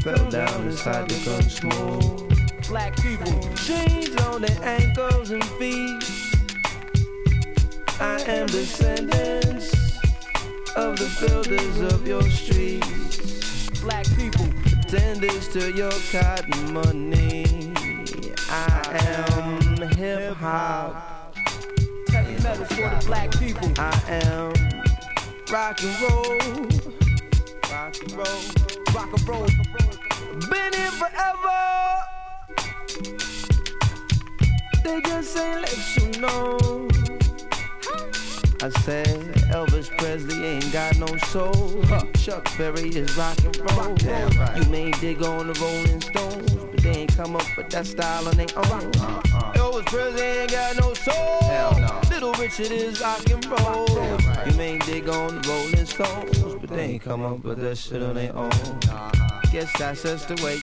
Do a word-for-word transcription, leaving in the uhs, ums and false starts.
fell down inside the gun smoke. Black people, chains on their ankles and feet. I am descendants of the builders of your streets. Black people, pretenders to your cotton money. I am hip hop. Heavy metal for the black people. I am rock and roll. Rock and roll. Rock and roll. Been here forever. They just ain't let you know. I said Elvis Presley ain't got no soul. Huh. Chuck Berry is rock and roll. Damn right. You may dig on the Rolling Stones, but they ain't come up with that style on their own. Uh-uh. Elvis Presley ain't got no soul. Hell no. Little Richard is rock and roll. Right. You may dig on the Rolling Stones, but they ain't come up with that shit on their own. Uh-huh. Guess that's just the way